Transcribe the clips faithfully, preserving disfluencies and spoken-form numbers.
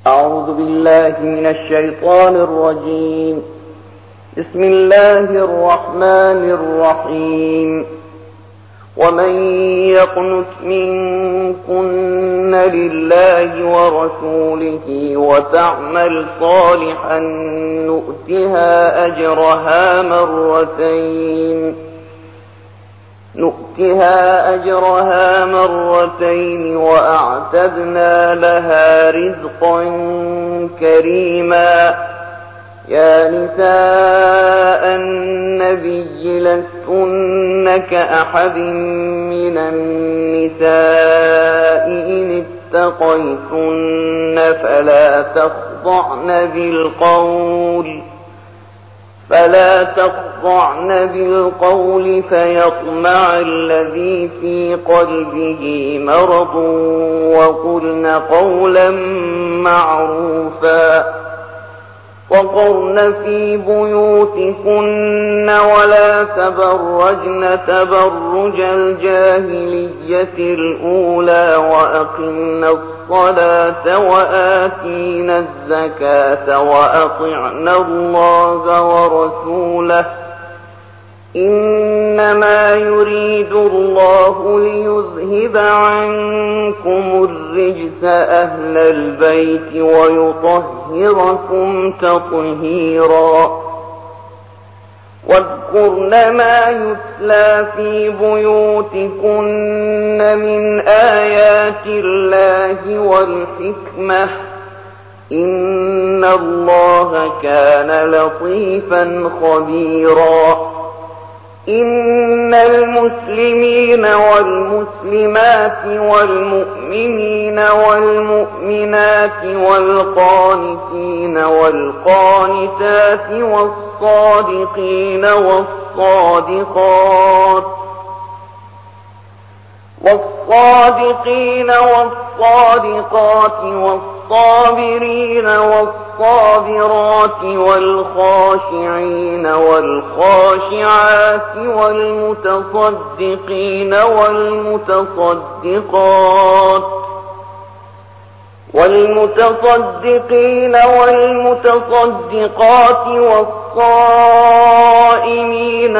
أعوذ بالله من الشيطان الرجيم. بسم الله الرحمن الرحيم. ومن يقنت منكن لله ورسوله وتعمل صالحا نؤتها أجرها مرتين نؤتها أجرها مرتين وأعتدنا لها رزقا كريما. يا نساء النبي لستن كأحد من النساء إن اتقيتن فلا تخضعن بالقول فلا تخضعن بالقول فيطمع الذي في قلبه مرض وقلن قولا معروفا. وقرن في بيوتكن ولا تبرجن تبرج الجاهلية الأولى وأقمن الصلاة وآتينا الزكاة وأطعنا الله ورسوله إنما يريد الله ليذهب عنكم الرجس أهل البيت ويطهركم تطهيرا. واذكرن ما يتلى في بيوتكن من آيات الله والحكمة إن الله كان لطيفا خبيرا. إن المسلمين والمسلمات والمؤمنين والمؤمنات والقانتين والقانتات والصادقين والصادقات والصادقين والصادقات والصابرين والصابرات والخاشعين والخاشعات والمتصدقين والمتصدقات والمتصدقين والمتصدقات والصائمين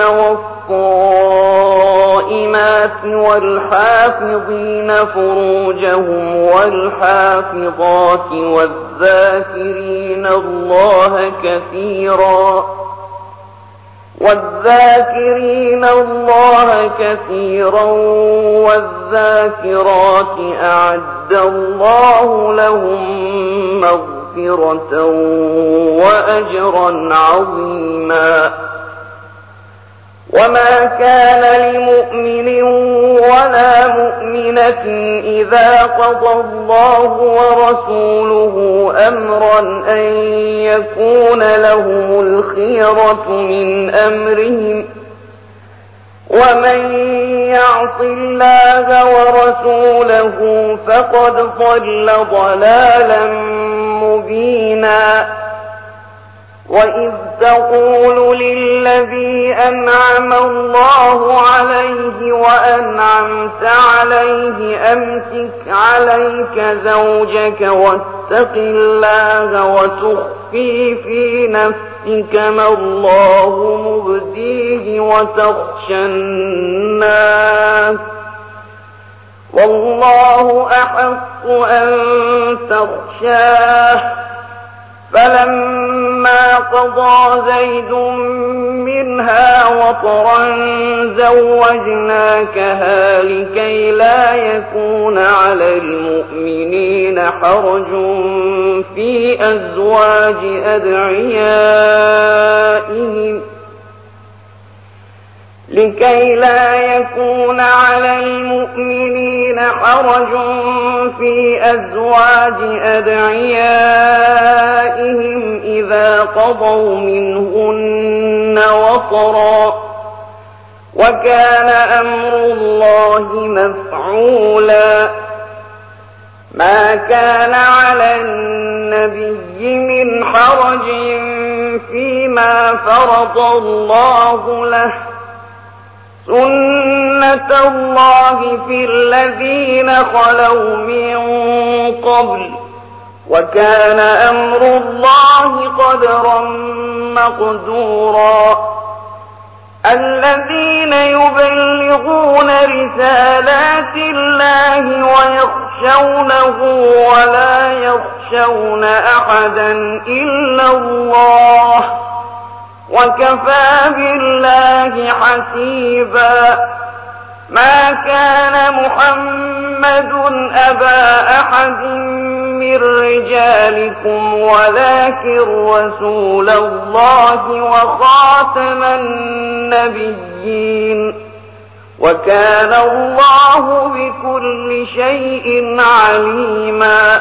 والصائمات والحافظين فروجهم والحافظات والذاكرين الله كثيرا والذاكرين الله كثيرا والذاكرات أعد الله لهم مغفرة وأجرا عظيما. وما كان لمؤمن ولا مؤمنة إذا قضى الله ورسوله أمرا أن يكون لهم الخيرة من أمرهم ومن يعص الله ورسوله فقد ضل ضلالا مبينا. وإذ تقول للذي أنعم الله عليه وأنعمت عليه أمسك عليك زوجك واتق الله وتخفي في نفسك ما الله مبديه وتخشى الناس والله أحق أن تخشاه. فلما قضى زيد منها وطرا زوجناكها لكي لا يكون على المؤمنين حرج في أزواج أدعيائهم لكي لا يكون على المؤمنين حرج في أزواج أدعيائهم إذا قضوا منهن وطرا وكان أمر الله مفعولا. ما كان على النبي من حرج فيما فرض الله له سنة الله في الذين خلوا من قبل وكان أمر الله قدرا مقدورا. الذين يبلغون رسالات الله ويخشونه ولا يخشون أحدا إلا الله وكفى بالله حسيبا. ما كان محمد أبا أحد من رجالكم ولكن رسول الله وخاتم النبيين وكان الله بكل شيء عليما.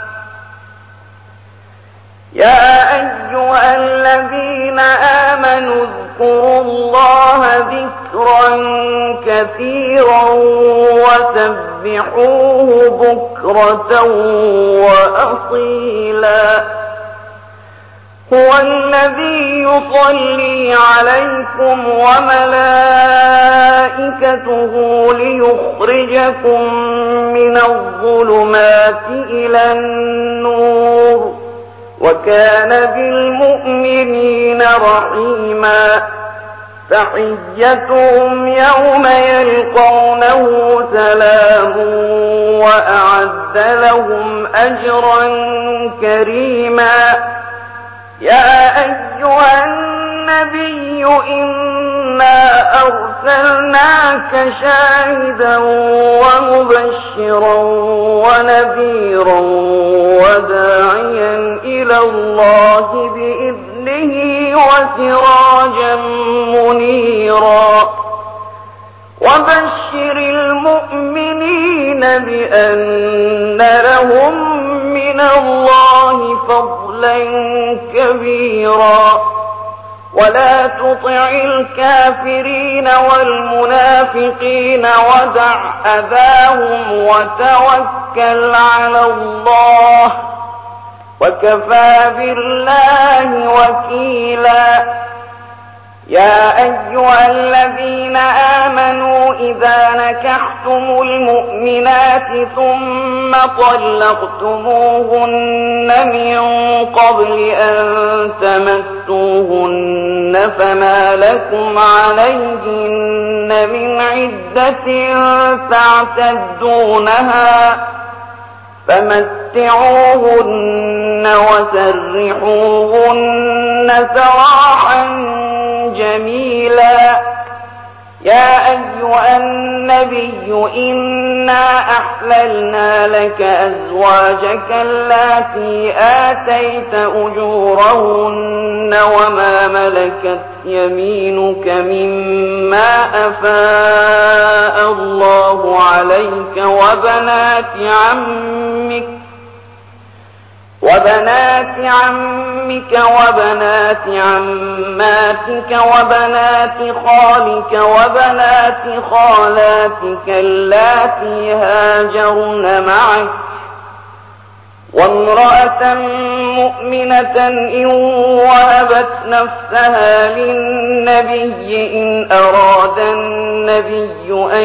يا أيها الذين آمنوا اذكروا الله ذكرا كثيرا وسبحوه بكرة وأصيلا. هو الذي يصلي عليكم وملائكته ليخرجكم من الظلمات إلى النور وكان بالمؤمنين رحيما. تحيتهم يوم يلقونه سلام وأعد لهم أجرا كريما. يا أيها النبي إنا أرسلناك شاهدا ومبشرا ونذيرا وداعيا إلى الله بإذنه وسراجا منيرا. وبشر المؤمنين بأن لهم من الله فضلا كبيرا. ولا تطع الكافرين والمنافقين ودع أذاهم وتوكل على الله وكفى بالله وكيلا. يا أيها الذين آمنوا إذا نكحتم المؤمنات ثم طلقتموهن من قبل أن تمسوهن فما لكم عليهن من عدة تعتدونها فمتعوهن وسرحوهن سراحا جميلا. يا أيها النبي إنا أحللنا لك أزواجك اللاتي آتيت أجورهن وما ملكت يمينك مما أفاء الله عليك وبنات عمك وبنات عمك وبنات عماتك وبنات خالك وبنات خالاتك اللاتي هاجرن معك وامرأة مؤمنة إن وهبت نفسها للنبي إن أراد النبي أن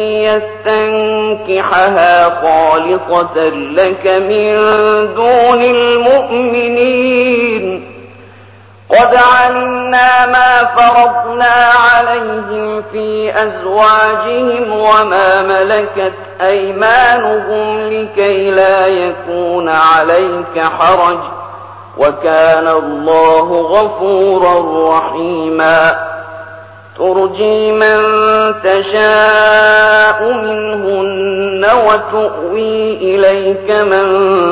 يستنكحها خالصة لك من دون المؤمنين. قد علمنا ما فرضنا عليهم في أزواجهم وما ملكت أيمانهم لكي لا يكون عليك حرج وكان الله غفورا رحيما. ترجي من تشاء منهن وتؤوي إليك من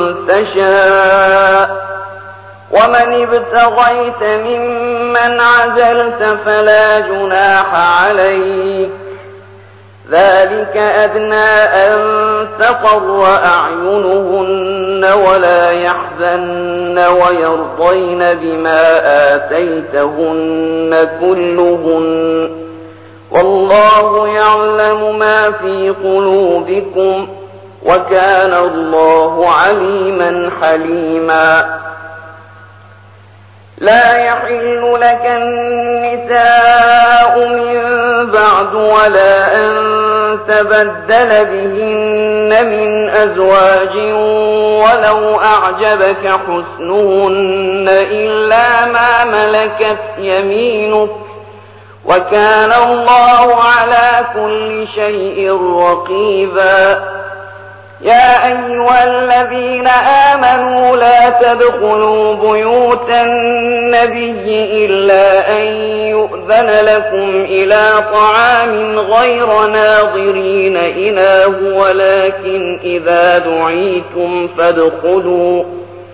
تشاء ومن ابتغيت ممن عزلت فلا جناح عليك ذلك أدنى أن تقر أعينهن ولا يحزن ويرضين بما آتيتهن كلهن والله يعلم ما في قلوبكم وكان الله عليما حليما. لا يحل لك النساء من بعد ولا أن تبدل بهن من أزواج ولو أعجبك حسنهن إلا ما ملكت يمينك وكان الله على كل شيء رقيبا. يا أيها الذين آمنوا لا تدخلوا بيوت النبي إلا أن يؤذن لكم إلى طعام غير ناظرين إناه ولكن إذا دعيتم فادخلوا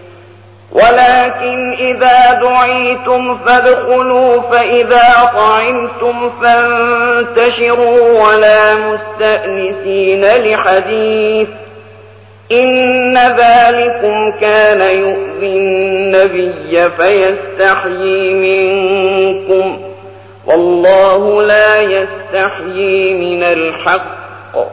ولكن إذا دعيتم فادخلوا فإذا طعمتم فانتشروا ولا مستأنسين لحديث إن ذلكم كان يؤذي النبي فيستحيي منكم والله لا يستحيي من الحق.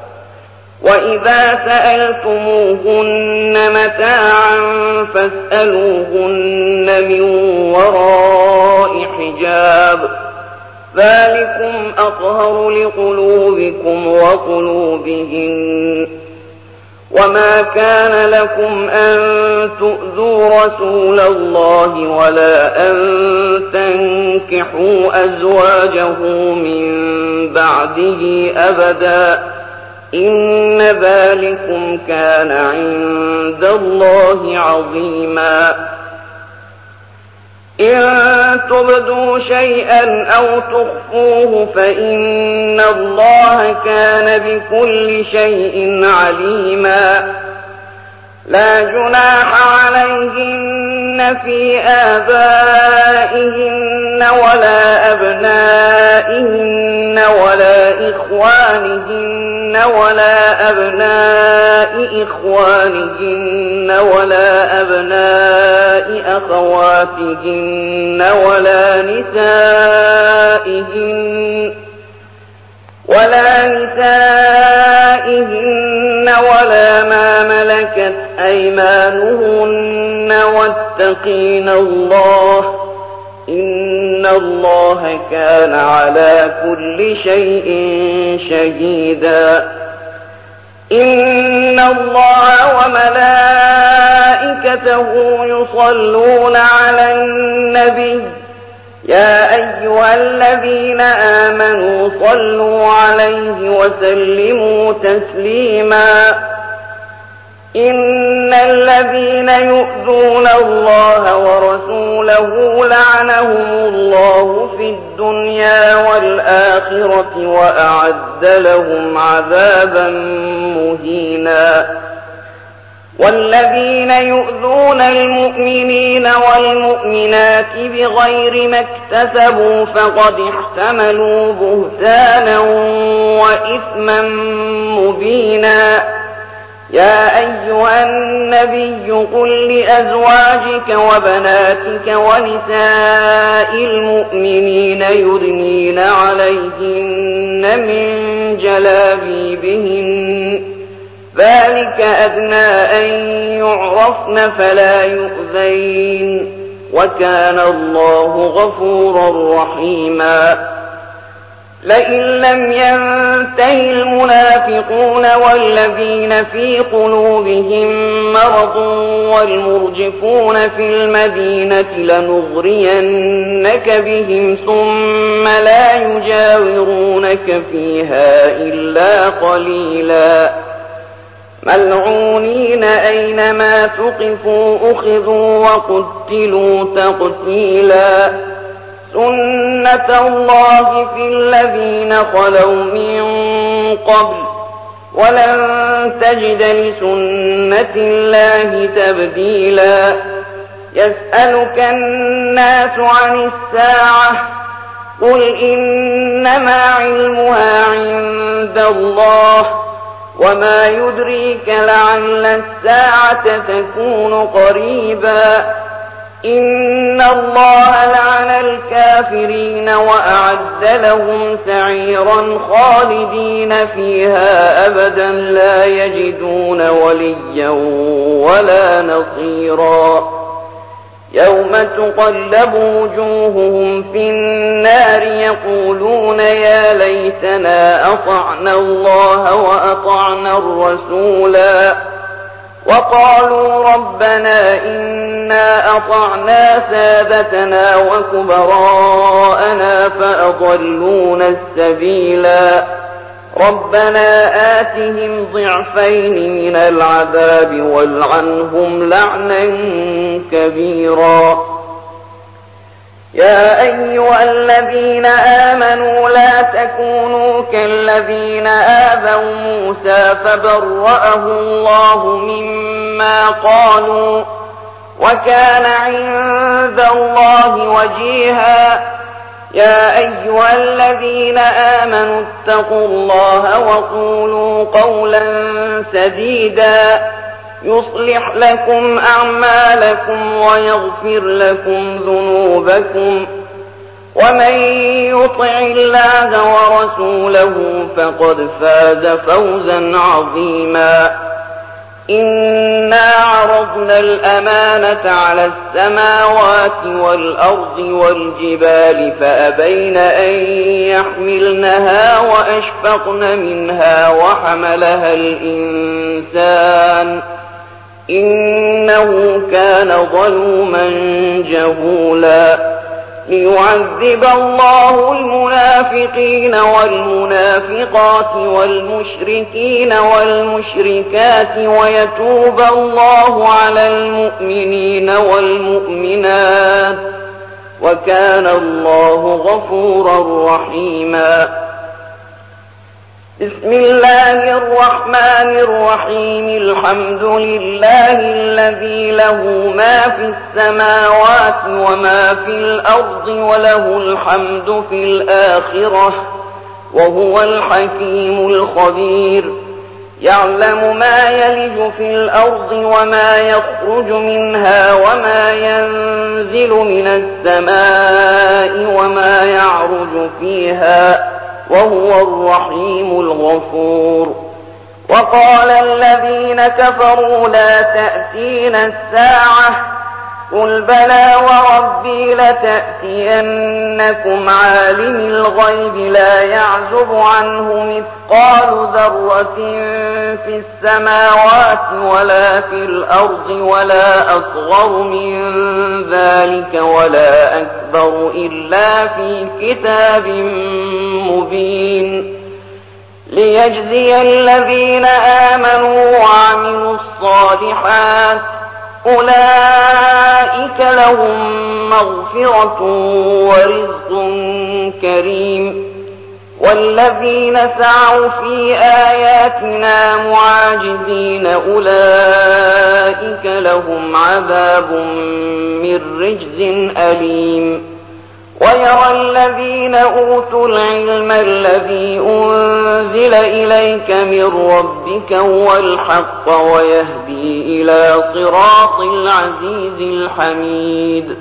وإذا سألتموهن متاعا فاسألوهن من وراء حجاب ذلكم أطهر لقلوبكم وقلوبهن. وما كان لكم أن تؤذوا رسول الله ولا أن تنكحوا أزواجه من بعده أبدا إن ذلكم كان عند الله عظيما. إن تبدوا شيئا أو تخفوه فإن الله كان بكل شيء عليما. لا جناح عليهن في آبائهن ولا أبنائهن ولا إخوانهن ولا أبناء إخوانهن ولا أبناء أخواتهن ولا نسائهن ولا نسائهن ولا ما ملكت أيمانهن واتقين الله إن الله كان على كل شيء شهيدا. إن الله وملائكته يصلون على النبي يا أيها الذين آمنوا صلوا عليه وسلموا تسليما. إن الذين يؤذون الله ورسوله لعنهم الله في الدنيا والآخرة وأعد لهم عذابا مهينا. والذين يؤذون المؤمنين والمؤمنات بغير ما اكتسبوا فقد احتملوا بهتانا وإثما مبينا. يا أيها النبي قل لأزواجك وبناتك ونساء المؤمنين يدنين عليهن من جلابيبهن ذلك أدنى أن يعرفن فلا يؤذين وكان الله غفورا رحيما. لئن لم ينته المنافقون والذين في قلوبهم مرض والمرجفون في المدينة لنغرينك بهم ثم لا يجاورونك فيها إلا قليلا. ملعونين أينما ثقفوا أخذوا وقتلوا تقتيلا. سنة الله في الذين خلوا من قبل ولن تجد لسنة الله تبديلا. يسألك الناس عن الساعة قل إنما علمها عند الله وما يدريك لعل الساعة تكون قريبا. إن الله لعن الكافرين وأعد لهم سعيرا خالدين فيها أبدا لا يجدون وليا ولا نصيرا. يوم تقلب وجوههم في النار يقولون يا ليتنا أطعنا الله وأطعنا الرسولا وقالوا ربنا إنا أطعنا سادتنا وكبراءنا فأضلونا السبيلا ربنا آتهم ضعفين من العذاب والعنهم لعنا كبيرا يا أيها الذين آمنوا لا تكونوا كالذين آذوا موسى فبرأه الله مما قالوا وكان عند الله وجيها يا أيها الذين آمنوا اتقوا الله وقولوا قولا سديدا يصلح لكم أعمالكم ويغفر لكم ذنوبكم ومن يطع الله ورسوله فقد فاز فوزا عظيما إنا عرضنا الأمانة على السماوات والأرض والجبال فأبين أن يحملنها وأشفقن منها وحملها الإنسان إنه كان ظلوما جهولا ليعذب الله المنافقين والمنافقات والمشركين والمشركات ويتوب الله على المؤمنين والمؤمنات وكان الله غفورا رحيما بسم الله الرحمن الرحيم الحمد لله الذي له ما في السماوات وما في الأرض وله الحمد في الآخرة وهو الحكيم الخبير يعلم ما يلج في الأرض وما يخرج منها وما ينزل من السماء وما يعرج فيها وهو الرحيم الغفور وقال الذين كفروا لا تأتينا الساعة قل بلى وربي لتأتينكم عالم الغيب لا يعزب عنه مثقال ذرة في السماوات ولا في الأرض ولا أصغر من ذلك ولا أكبر إلا في كتاب مبين ليجزي الذين آمنوا وعملوا الصالحات أولئك لهم مغفرة ورزق كريم والذين سعوا في آياتنا معاجزين أولئك لهم عذاب من رجز أليم ويرى الذين أوتوا العلم الذي أنزل إليك من ربك هو الحق ويهدي إلى صراط العزيز الحميد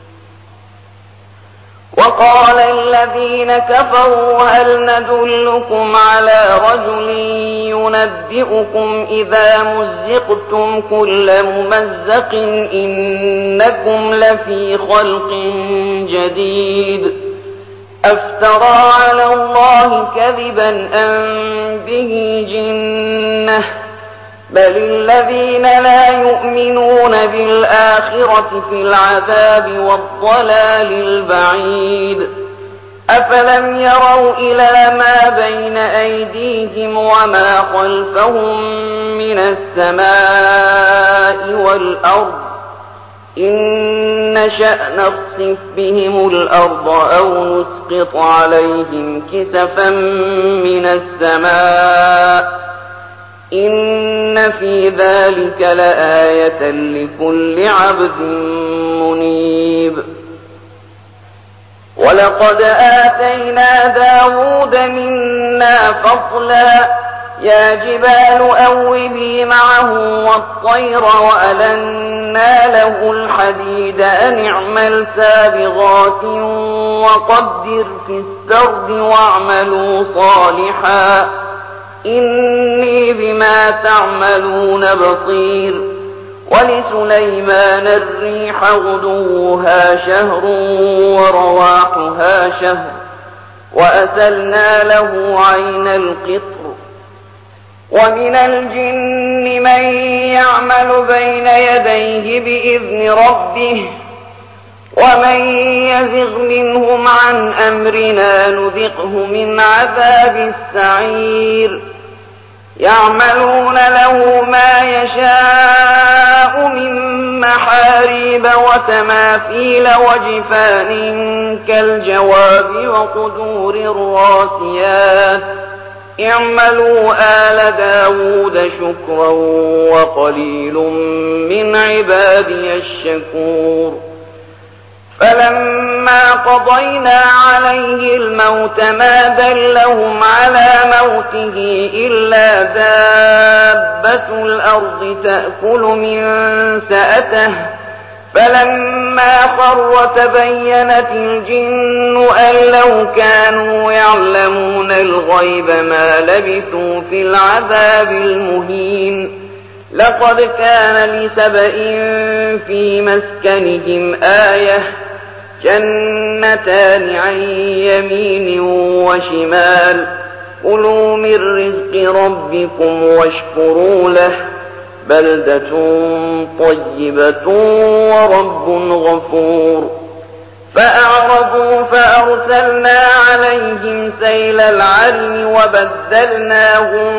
وقال الذين كفروا هل ندلكم على رجل ينبئكم إذا مزقتم كل ممزق إنكم لفي خلق جديد أفترى على الله كذبا أم به جنة بل الذين لا يؤمنون بالآخرة في العذاب والضلال البعيد أفلم يروا إلى ما بين أيديهم وما خلفهم من السماء والأرض إن نشأ نخسف بهم الأرض أو نسقط عليهم كسفا من السماء إن في ذلك لآية لكل عبد منيب ولقد آتينا داود منا فضلا يا جبال أوبي معه والطير وألنا له الحديد أن اعمل سابغات وقدر في السرد واعملوا صالحا إني بما تعملون بصير وَلِسُلَيْمَانَ الرِّيحَ غُدُوُّهَا شَهْرٌ وَرَوَاحُهَا شَهْرٌ وَأَسَلْنَا لَهُ عَيْنَ الْقِطْرِ ۖ وَمِنَ الْجِنِّ مَن يَعْمَلُ بَيْنَ يَدَيْهِ بِإِذْنِ رَبِّهِ ۖ وَمَن يَزِغْ مِنْهُمْ عَنْ أَمْرِنَا نُذِقْهُ مِنْ عَذَابِ السَّعِيرِ يَعْمَلُونَ لَهُ مَا يَشَاءُ مِن مَّحَارِيبَ وَتَمَاثِيلَ وَجِفَانٍ كَالْجَوَابِ وَقُدُورٍ رَّاسِيَاتٍ اعْمَلُوا آلَ دَاوُودَ شُكْرًا وَقَلِيلٌ مِّنْ عِبَادِيَ الشَّكُورُ فَلَمَّا قَضَيْنَا عَلَيْهِ الْمَوْتَ مَا دَلَّهُمْ عَلَىٰ مَوْتِهِ إِلَّا دَابَّةُ الْأَرْضِ تَأْكُلُ مِن سَأَتَهُ فَلَمَّا خَرَّ تَبَيَّنَتِ الْجِنُّ أَن لَّوْ كَانُوا يَعْلَمُونَ الْغَيْبَ مَا لَبِثُوا فِي الْعَذَابِ الْمُهِينِ لَقَدْ كَانَ لِسَبَإٍ فِي مَسْكَنِهِمْ آيَةٌ جَنَّتَانِ عَن يَمِينٍ وَشِمَالٍ كُلُوا مِن رِّزْقِ رَبِّكُمْ وَاشْكُرُوا لَهُ بَلْدَةٌ طَيِّبَةٌ وَرَبٌّ غَفُورٌ فَأَعْرَضُوا فَأَرْسَلْنَا عَلَيْهِمْ سَيْلَ الْعَرِمِ وَبَدَّلْنَاهُم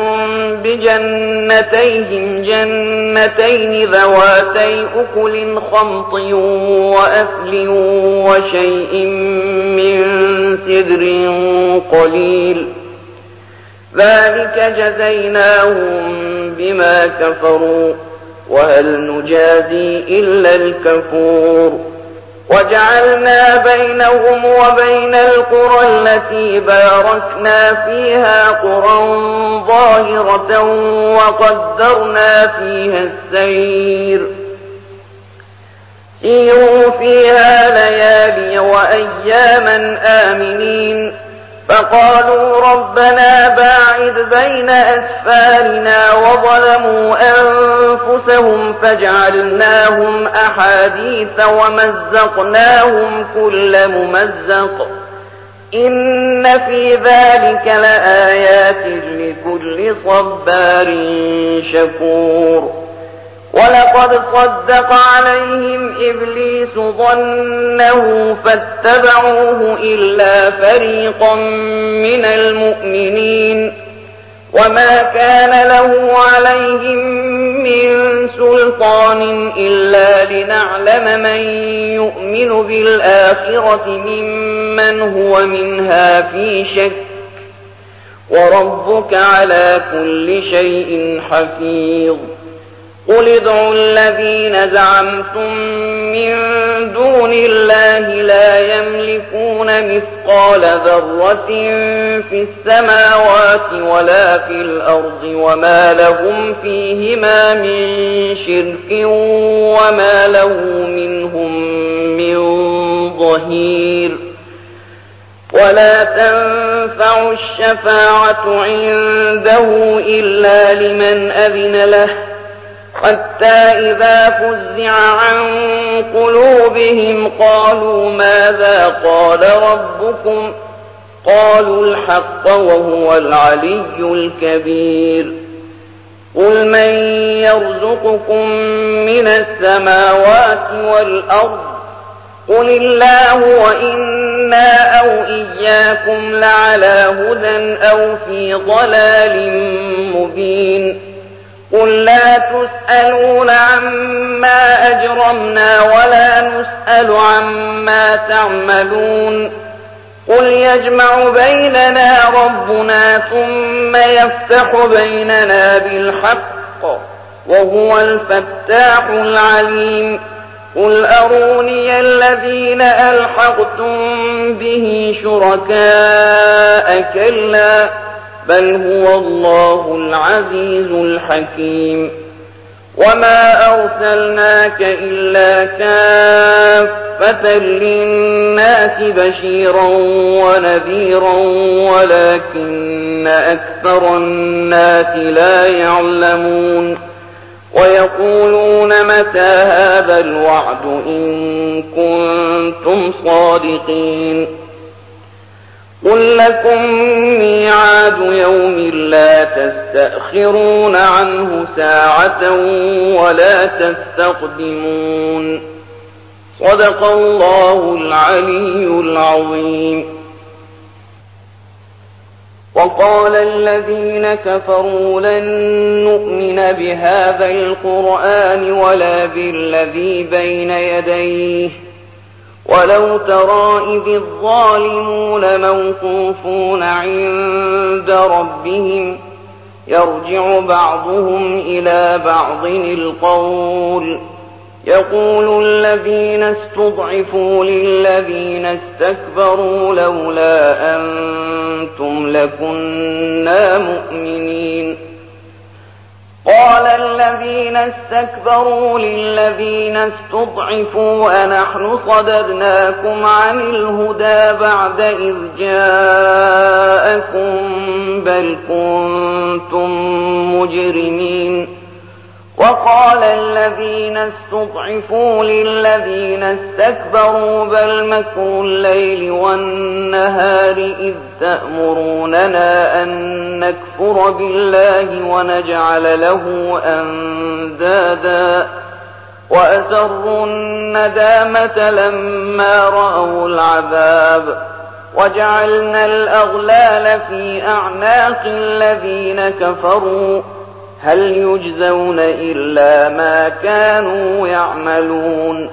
بِجَنَّتَيْهِمْ جَنَّتَيْنِ ذَوَاتَيْ أُكُلٍ خَمْطٍ وَأَثْلٍ وَشَيْءٍ مِّن سِدْرٍ قَلِيلٍ ذَٰلِكَ جَزَيْنَاهُم بِمَا كَفَرُوا وَهَلْ نُجَازِي إِلَّا الْكَفُورَ وَجَعَلْنَا بَيْنَهُمْ وَبَيْنَ الْقُرَى الَّتِي بَارَكْنَا فِيهَا قُرًى ظَاهِرَةً وَقَدَّرْنَا فِيهَا السَّيْرَ سِيرُوا فِيهَا لَيَالِيَ وَأَيَّامًا آمِنِينَ فَقَالُوا رَبَّنَا بَاعِدْ بَيْنَ أَسْفَارِنَا وَظَلَمُوا أَنفُسَهُمْ فَجَعَلْنَاهُمْ أَحَادِيثَ وَمَزَّقْنَاهُمْ كُلَّ مُمَزَّقٍ إِنَّ فِي ذَٰلِكَ لَآيَاتٍ لِّكُلِّ صَبَّارٍ شَكُورٍ وَلَقَدْ صَدَّقَ عَلَيْهِمْ إِبْلِيسُ ظَنَّهُ فَاتَّبَعُوهُ إِلَّا فَرِيقًا مِّنَ الْمُؤْمِنِينَ وَمَا كَانَ لَهُ عَلَيْهِم مِّن سُلْطَانٍ إِلَّا لِنَعْلَمَ مَن يُؤْمِنُ بِالْآخِرَةِ مِمَّنْ هُوَ مِنْهَا فِي شَكٍّ وَرَبُّكَ عَلَىٰ كُلِّ شَيْءٍ حَفِيظٌ قُلِ ادْعُوا الَّذِينَ زَعَمْتُم مِّن دُونِ اللَّهِ لَا يَمْلِكُونَ مِثْقَالَ ذَرَّةٍ فِي السَّمَاوَاتِ وَلَا فِي الْأَرْضِ وَمَا لَهُمْ فِيهِمَا مِن شِرْكٍ وَمَا لَهُ مِنْهُم مِّن ظَهِيرٍ وَلَا تَنفَعُ الشَّفَاعَةُ عِندَهُ إِلَّا لِمَنْ أَذِنَ لَهُ حَتَّىٰ إِذَا فُزِّعَ عَن قُلُوبِهِمْ قَالُوا مَاذَا قَالَ رَبُّكُمْ ۖ قَالُوا الْحَقَّ وَهُوَ الْعَلِيُّ الْكَبِيرُ قُلْ مَن يَرْزُقُكُم مِّنَ السَّمَاوَاتِ وَالْأَرْضِ قُلِ اللَّهُ وَإِنَّا أَوْ إِيَّاكُمْ لَعَلَىٰ هُدًى أَوْ فِي ضَلَالٍ مُّبِينٍ قُل لَّا تُسْأَلُونَ عَمَّا أَجْرَمْنَا وَلَا نُسْأَلُ عَمَّا تَعْمَلُونَ قُلْ يَجْمَعُ بَيْنَنَا رَبُّنَا ثُمَّ يَفْتَحُ بَيْنَنَا بِالْحَقِّ وَهُوَ الْفَتَّاحُ الْعَلِيمُ قُلْ أَرُونِيَ الَّذِينَ أَلْحَقْتُم بِهِ شُرَكَاءَ كَلَّا بَلْ هُوَ اللَّهُ الْعَزِيزُ الْحَكِيمُ وَمَا أَرْسَلْنَاكَ إِلَّا كَافَّةً لِّلنَّاسِ بَشِيرًا وَنَذِيرًا وَلَٰكِنَّ أَكْثَرَ النَّاسِ لَا يَعْلَمُونَ ويقولون متى هذا الوعد إن كنتم صادقين قل لكم ميعاد يوم لا تستأخرون عنه ساعة ولا تستقدمون صدق الله العلي العظيم. وقال الذين كفروا لن نؤمن بهذا القرآن ولا بالذي بين يديه ولو ترى إذ الظالمون موقوفون عند ربهم يرجع بعضهم إلى بعض القول يقول الذين استضعفوا للذين استكبروا لولا أنتم لكنا مؤمنين قال الذين استكبروا للذين استضعفوا أنحن صددناكم عن الهدى بعد إذ جاءكم بل كنتم مجرمين وقال الذين استضعفوا للذين استكبروا بل مكر الليل والنهار إذ تأمروننا أن نكفر بالله ونجعل له أندادا وأسروا الندامة لما رأوا العذاب وجعلنا الأغلال في أعناق الذين كفروا هل يجزون إلا ما كانوا يعملون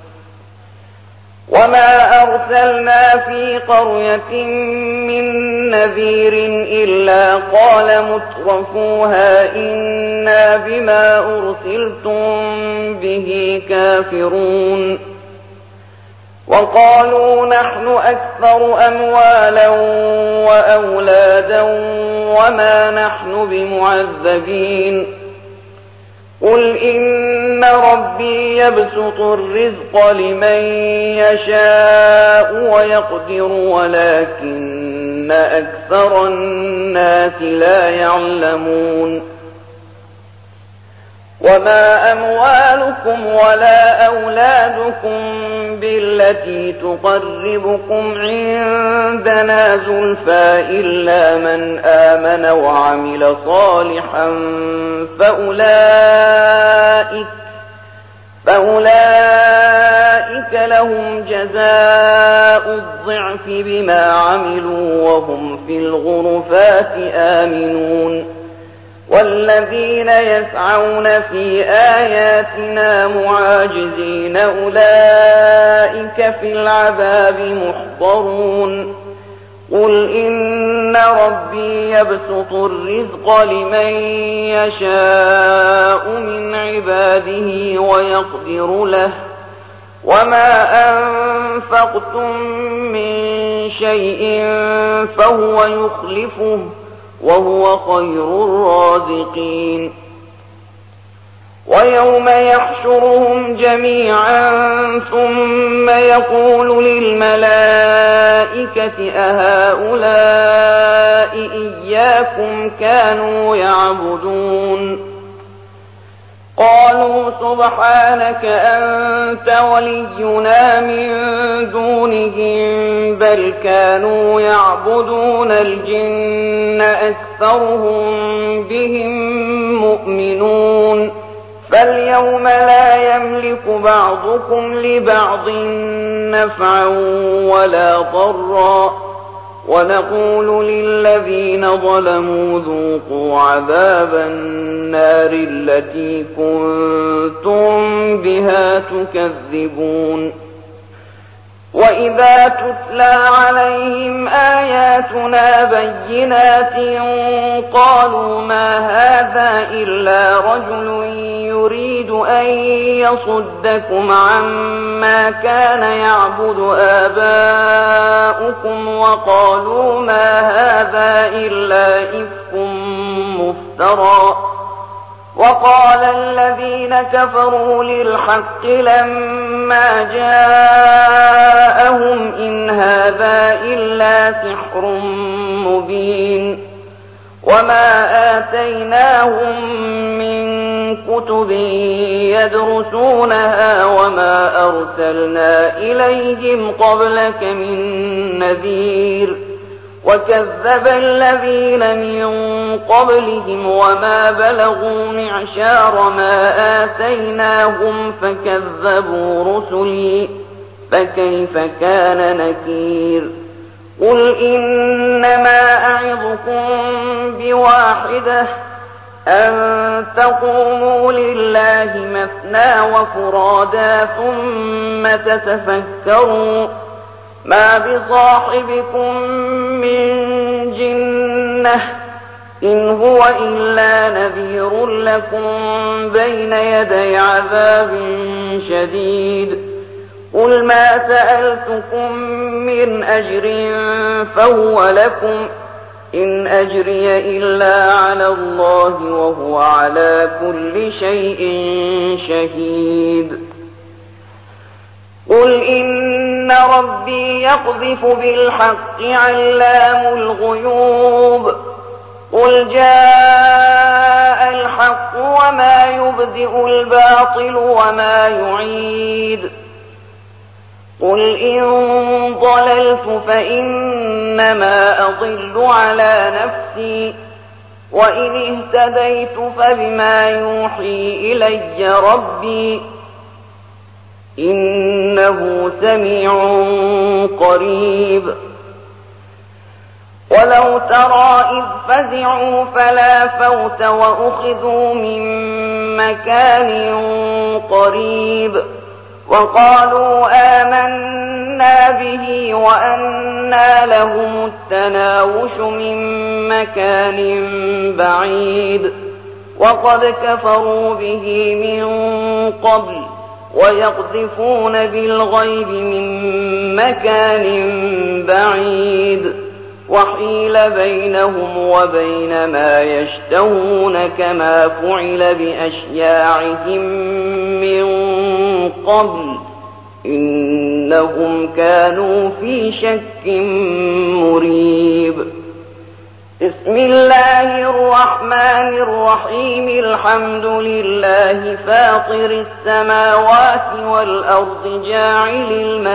وما أرسلنا في قرية من نذير إلا قال مترفوها إنا بما أرسلتم به كافرون وقالوا نحن أكثر أموالا وأولادا وما نحن بمعذبين قل إن ربي يبسط الرزق لمن يشاء ويقدر ولكن أكثر الناس لا يعلمون وما أموالكم ولا أولادكم بالتي تقربكم عندنا زلفى إلا من آمن وعمل صالحا فأولئك, فأولئك لهم جزاء الضعف بما عملوا وهم في الغرفات آمنون والذين يسعون في آياتنا معاجزين أولئك في العذاب محضرون قل إن ربي يبسط الرزق لمن يشاء من عباده ويقدر له وما أنفقتم من شيء فهو يخلفه وهو خير الرازقين ويوم يحشرهم جميعا ثم يقول للملائكة أهؤلاء إياكم كانوا يعبدون قالوا سبحانك أنت ولينا من دونهم بل كانوا يعبدون الجن أكثرهم بهم مؤمنون فاليوم لا يملك بعضكم لبعض نفعا ولا ضرا ونقول للذين ظلموا ذوقوا عذاب النار التي كنتم بها تكذبون وإذا تتلى عليهم آياتنا بينات قالوا ما هذا إلا رجل يريد أن يصدكم عما كان يعبد آباؤكم وقالوا ما هذا إلا إفك مفترى وقال الذين كفروا للحق لما جاءهم إن هذا إلا سحر مبين وما آتيناهم من كتب يدرسونها وما أرسلنا إليهم قبلك من نذير وكذب الذين من قبلهم وما بلغوا معشار ما آتيناهم فكذبوا رسلي فكيف كان نكير قل إنما أعظكم بواحدة أن تقوموا لله مثنى وفرادا ثم تتفكروا ما بصاحبكم من جنة إن هو إلا نذير لكم بين يدي عذاب شديد قل ما سألتكم من أجر فهو لكم إن أجري إلا على الله وهو على كل شيء شهيد قل إن ربي يقذف بالحق علام الغيوب قل جاء الحق وما يبدئ الباطل وما يعيد قل إن ضللت فإنما أضل على نفسي وإن اهتديت فبما يوحي إلي ربي إنه سميع قريب ولو ترى إذ فزعوا فلا فوت وأخذوا من مكان قريب وقالوا آمنا به وأنى لهم التناوش من مكان بعيد وقد كفروا به من قبل ويقذفون بالغيب من مكان بعيد وحيل بينهم وبين ما يشتهون كما فعل بأشياعهم من قبل إنهم كانوا في شك مريب بسم الله الرحمن الرحيم الحمد لله فاطر السماوات والأرض جاعل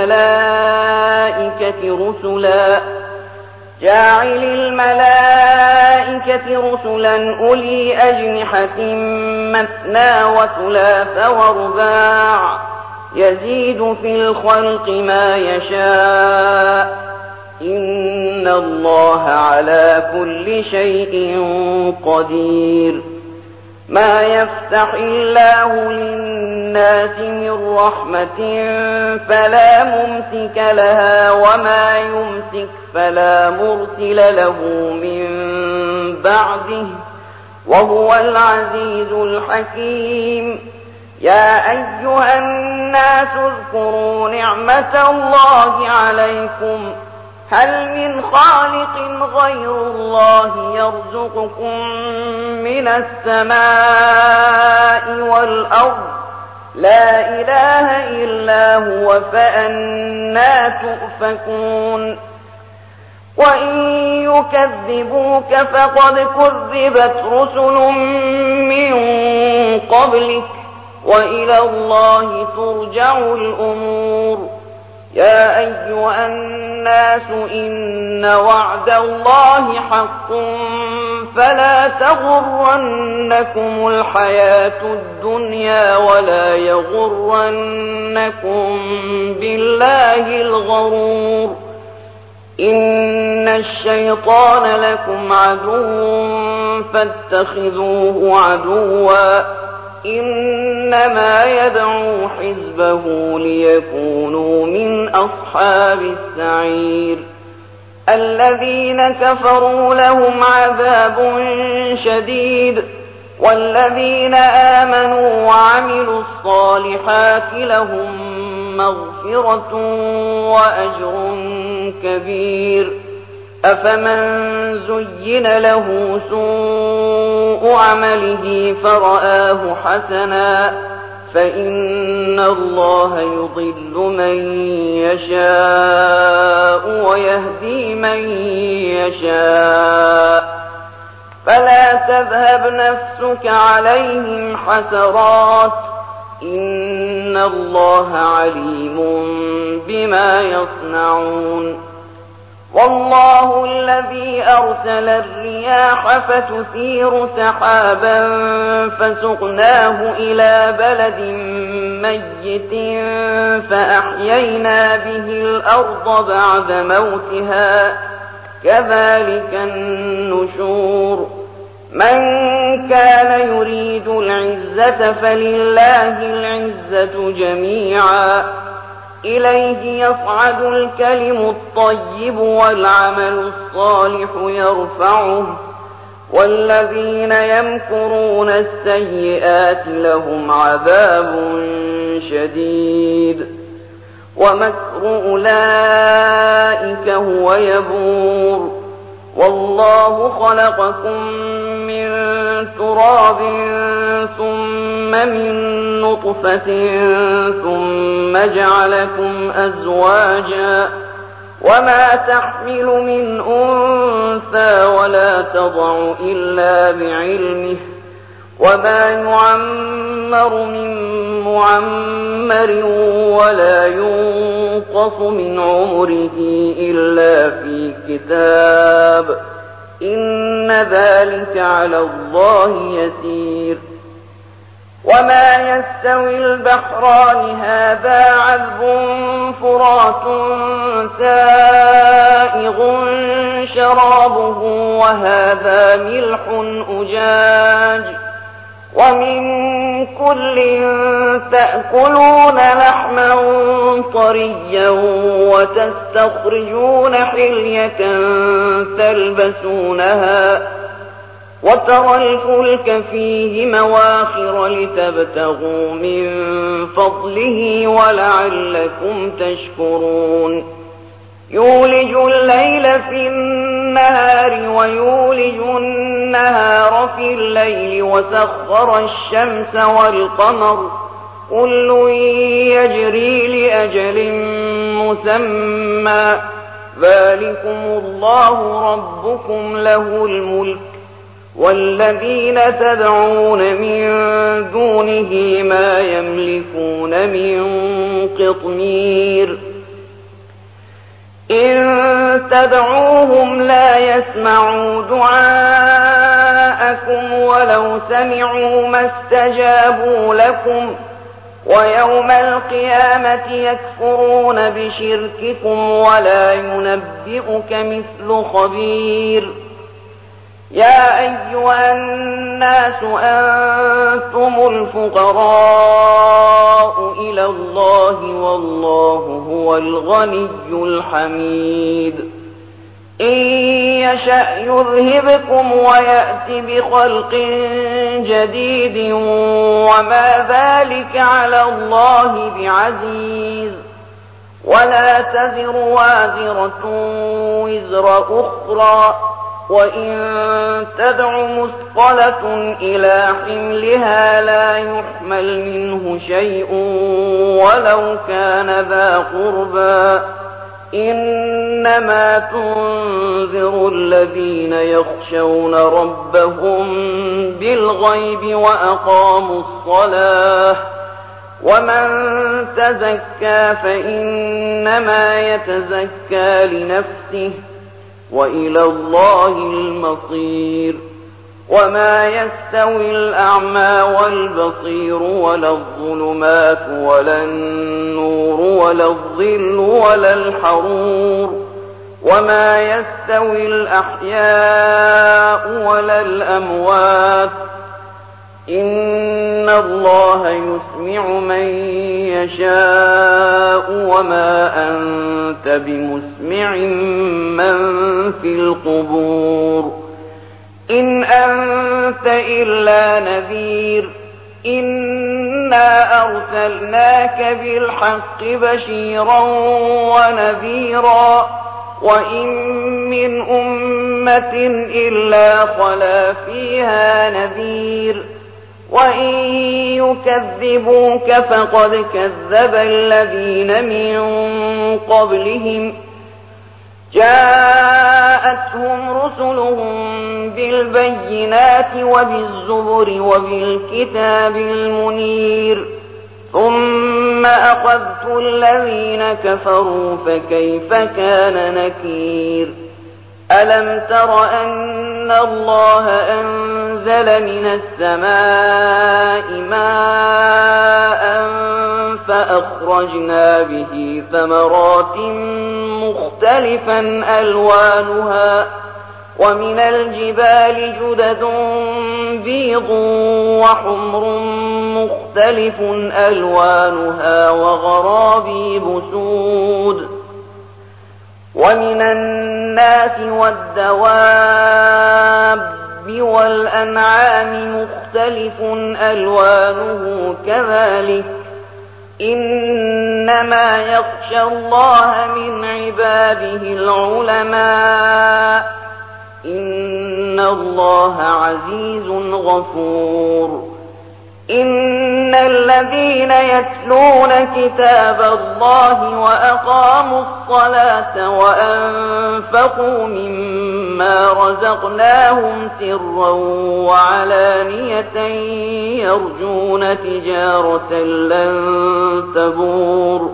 الملائكة رسلا جاعل الملائكة رسلا أولي أجنحة مثنى وثلاث ورباع يزيد في الخلق ما يشاء إن الله على كل شيء قدير ما يفتح الله للناس من رحمة فلا ممسك لها وما يمسك فلا مرسل له من بعده وهو العزيز الحكيم يا أيها الناس اذكروا نعمة الله عليكم هل من خالق غير الله يرزقكم من السماء والأرض لا إله إلا هو فأنى تؤفكون وإن يكذبوك فقد كذبت رسل من قبلك وإلى الله ترجع الأمور يا أيها الناس إن وعد الله حق فلا تغرنكم الحياة الدنيا ولا يغرنكم بالله الغرور إن الشيطان لكم عدو فاتخذوه عدوا إنما يدعو حزبه ليكونوا من أصحاب السعير الذين كفروا لهم عذاب شديد والذين آمنوا وعملوا الصالحات لهم مغفرة وأجر كبير أفمن زين له سوء عمله فرآه حسنا فإن الله يضل من يشاء ويهدي من يشاء فلا تذهب نفسك عليهم حسرات إن الله عليم بما يصنعون والله الذي أرسل الرياح فتثير سحابا فسقناه إلى بلد ميت فأحيينا به الأرض بعد موتها كذلك النشور من كان يريد العزة فلله العزة جميعا إليه يصعد الكلم الطيب والعمل الصالح يرفعه والذين يمكرون السيئات لهم عذاب شديد ومكر أولئك هو يبور والله خلقكم من تراب ثم من نطفة ثم جعلكم أزواجا وما تحمل من أنثى ولا تضع إلا بعلمه وما يعمر من معمر ولا ينقص من عمره إلا في كتاب إن ذلك على الله يسير وما يستوي البحران هذا عذب فرات سائغ شرابه وهذا ملح أجاج ومن كل تأكلون لحما طريا وتستخرجون حلية تلبسونها وترى الفلك فيه مواخر لتبتغوا من فضله ولعلكم تشكرون يولج الليل في النهار ويولج النهار في الليل وسخر الشمس والقمر كل يجري لأجل مسمى ذلكم الله ربكم له الملك والذين تدعون من دونه ما يملكون من قطمير إن تدعوهم لا يسمعوا دعاءكم ولو سمعوا ما استجابوا لكم ويوم القيامة يكفرون بشرككم ولا ينبئك مثل خبير يا أيها الناس أنتم الفقراء إلى الله والله هو الغني الحميد إن يشأ يذهبكم ويأت بخلق جديد وما ذلك على الله بعزيز ولا تزر وازرة وزر أخرى وإن تدع مثقلة إلى حملها لا يحمل منه شيء ولو كان ذا قربى إنما تنذر الذين يخشون ربهم بالغيب وأقاموا الصلاة ومن تزكى فإنما يتزكى لنفسه وإلى الله المصير وما يستوي الأعمى والبصير ولا الظلمات ولا النور ولا الظل ولا الحرور وما يستوي الأحياء ولا الأموات إن الله يسمع من يشاء وما أنت بمسمع من في القبور إن أنت إلا نذير إنا أرسلناك بالحق بشيرا ونذيرا وإن من أمة إلا خلا فيها نذير وإن يكذبوك فقد كذب الذين من قبلهم جاء جاءتهم رسلهم بالبينات وبالزبر وبالكتاب المنير ثم أخذت الذين كفروا فكيف كان نكير ألم تر أن الله أنزل من السماء ماء فأخرجنا به ثمرات مختلفا ألوانها ومن الجبال جدد بيض وحمر مختلف ألوانها وغرابيب سود ومن الناس والدواب والأنعام مختلف ألوانه كذلك إنما يخشى الله من عباده العلماء إن الله عزيز غفور إن الذين يتلون كتاب الله وأقاموا الصلاة وأنفقوا مما رزقناهم سرا وعلانية يرجون تجارة لن تبور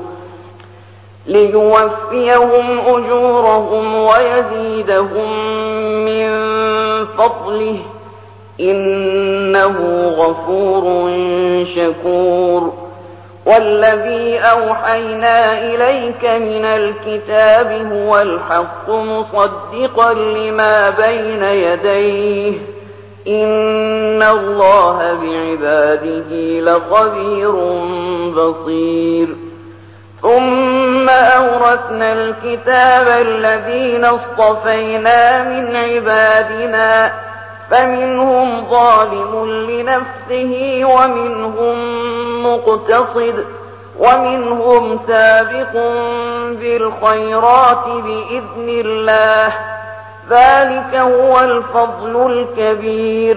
ليوفيهم أجورهم ويزيدهم من فضله إنه غفور شكور والذي أوحينا إليك من الكتاب هو الحق مصدقا لما بين يديه إن الله بعباده لخبير بصير ثم أورثنا الكتاب الذين اصطفينا من عبادنا فمنهم ظالم لنفسه ومنهم مقتصد ومنهم سابق بالخيرات بإذن الله ذلك هو الفضل الكبير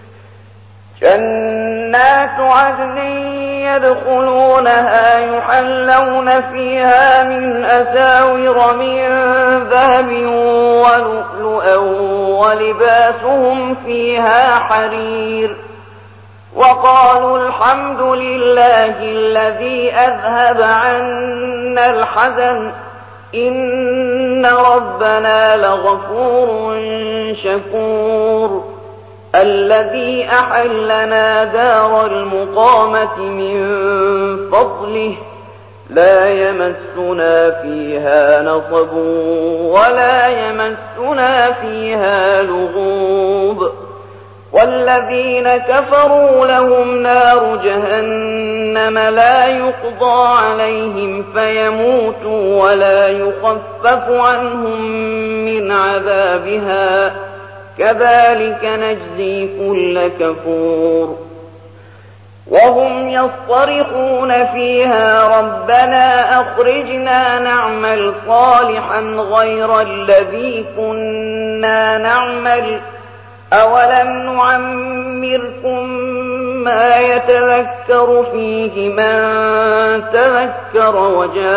جنات عدن يدخلونها يحلون فيها من أساور من ذهب ولؤلؤا ولباسهم فيها حرير وقالوا الحمد لله الذي أذهب عنا الحزن إن ربنا لغفور شكور الذي أحلنا دار المقامة من فضله لا يمسنا فيها نصب ولا يمسنا فيها لغوب والذين كفروا لهم نار جهنم لا يقضى عليهم فيموتوا ولا يخفف عنهم من عذابها كذلك نجزي كل كفور وهم يصطرخون فيها ربنا أخرجنا نعمل صالحا غير الذي كنا نعمل أولم نعمركم ما يتذكر فيه من تذكر وجاءكم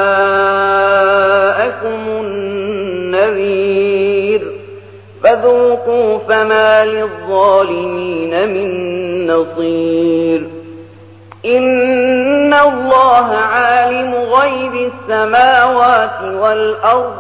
النذير فذوقوا فما للظالمين من نصير إن الله عالم غيب السماوات والأرض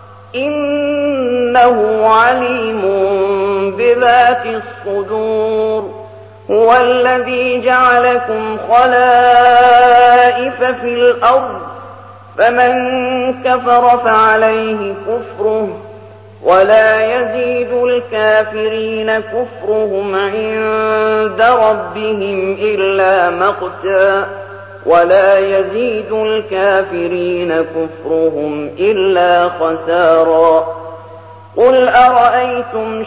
إنه عليم بذات الصدور هو الذي جعلكم خلائف في الأرض فمن كفر فعليه كفره ولا يزيد الكافرين كفرهم عند ربهم إلا مقتا ولا يزيد الكافرين كفرهم إلا خسارا قل أرأيتم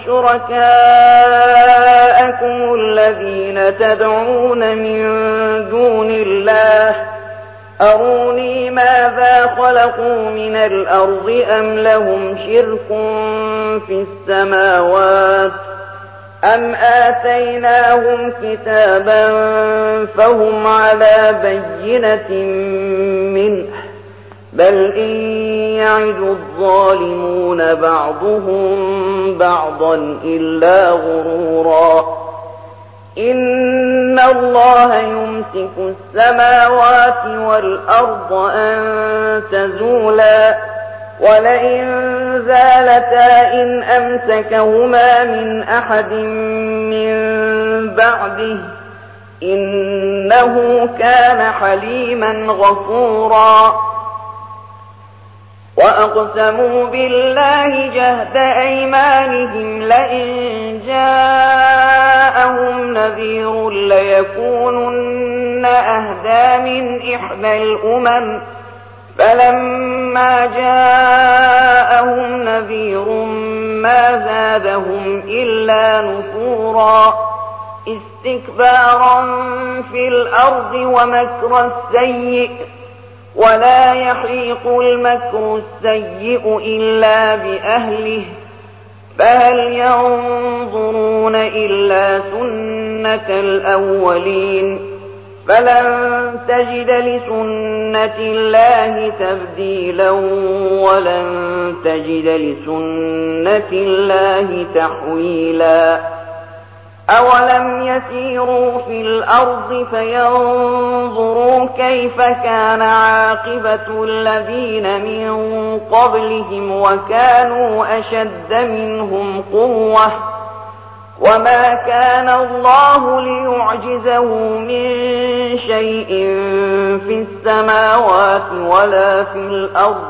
شركاءكم الذين تدعون من دون الله أروني ماذا خلقوا من الأرض أم لهم شرك في السماوات أم آتيناهم كتابا فهم على بينة منه بل إن يعد الظالمون بعضهم بعضا إلا غرورا إن الله يمسك السماوات والأرض أن تزولا ولئن زالتا إن أمسكهما من أحد من بعده إنه كان حليما غفورا وأقسموا بالله جهد أيمانهم لئن جاءهم نذير ليكونن أهدى من إحدى الأمم فلما جاءهم نذير ما زادهم إلا نفورا استكبارا في الأرض ومكر السيء ولا يحيق المكر السيء إلا بأهله فهل ينظرون إلا سنة الأولين فلن تجد لسنة الله تبديلا ولن تجد لسنة الله تحويلا أولم يسيروا في الأرض فينظروا كيف كان عاقبة الذين من قبلهم وكانوا أشد منهم قوة وما كان الله ليعجزه من شيء في السماوات ولا في الأرض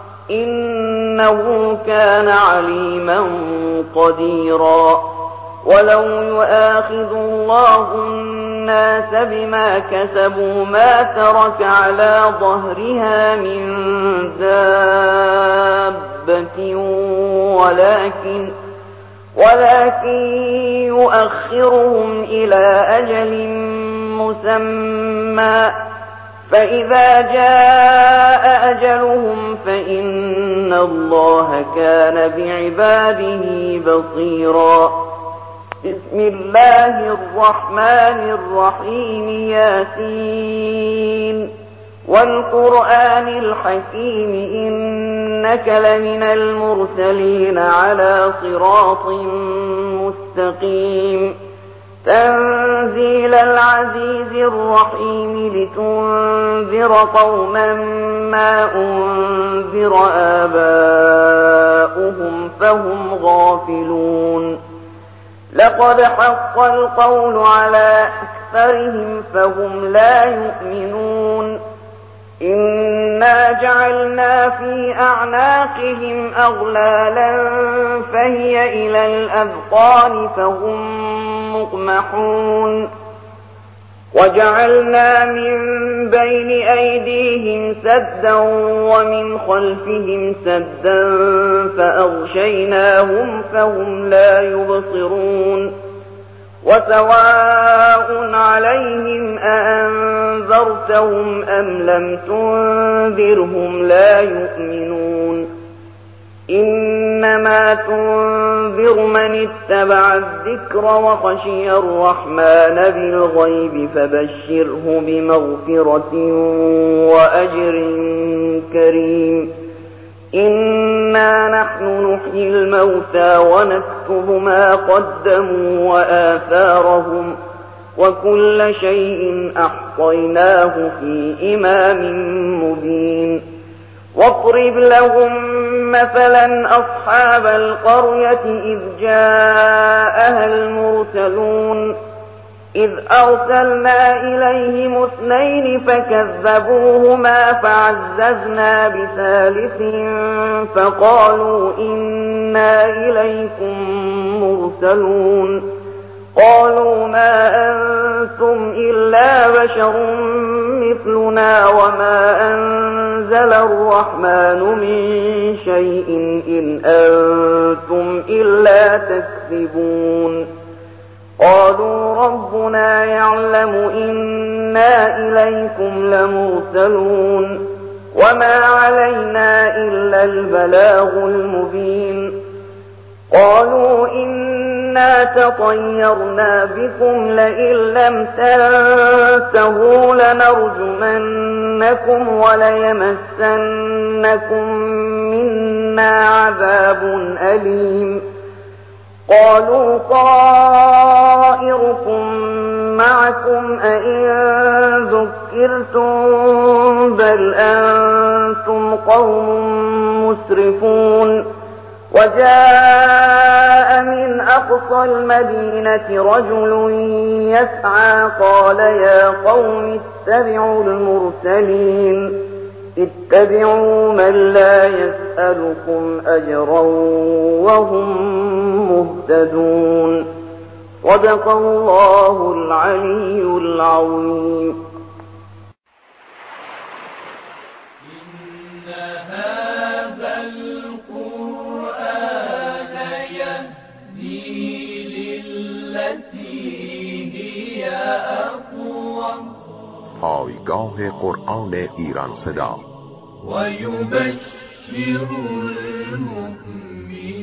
إنه كان عليما قديرا ولو يؤاخذ الله الناس بما كسبوا ما ترك على ظهرها من دابة ولكن ولكن يؤخرهم إلى أجل مسمى فإذا جاء أجلهم فإن الله كان بعباده بصيرا بسم الله الرحمن الرحيم ياسين والقرآن الحكيم إنك لمن المرسلين على صراط مستقيم تنزيل العزيز الرحيم لتنذر قوما ما أنذر آباؤهم فهم غافلون لقد حق القول على أكثرهم فهم لا يؤمنون إنا جعلنا في أعناقهم أغلالا فهي إلى الأذقان فهم مقمحون وجعلنا من بين أيديهم سدا ومن خلفهم سدا فأغشيناهم فهم لا يبصرون وسواء عليهم أأنذرتهم أم لم تنذرهم لا يؤمنون إنما تنذر من اتبع الذكر وخشي الرحمن بالغيب فبشره بمغفرة وأجر كريم إنا نحن نحيي الموتى ونكتب ما قدموا وآثارهم وكل شيء أحصيناه في إمام مبين واضرب لهم مثلا أصحاب القرية إذ جاءها المرسلون إذ أرسلنا إليهم اثنين فكذبوهما فعززنا بثالث فقالوا إنا إليكم مرسلون قالوا ما أنتم إلا بشر مثلنا وما أنزل الرحمن من شيء إن أنتم إلا تكذبون قالوا ربنا يعلم إنا إليكم لمرسلون وما علينا إلا البلاغ المبين قالوا إنا إِنَّا تَطَيَّرْنَا بِكُمْ لَئِن لَّمْ تَنتَهُوا لَنَرْجُمَنَّكُمْ وَلَيَمَسَّنَّكُم مِّنَّا عَذَابٌ أَلِيمٌ قَالُوا طَائِرُكُم مَّعَكُمْ أَئِن ذُكِّرْتُم بَلْ أَنتُمْ قَوْمٌ مُّسْرِفُونَ وَجَاءَ مِنْ أَقْصَى الْمَدِينَةِ رَجُلٌ يَسْعَىٰ قَالَ يَا قَوْمِ اتَّبِعُوا الْمُرْسَلِينَ اتَّبِعُوا مَن لَّا يَسْأَلُكُمْ أَجْرًا وَهُم مُّهْتَدُونَ صدق الله العلي العظيم. إن هذا القرآن يهدي للتي هي أقوم پایگاه قرآن ایران صدا ويبشر المؤمنين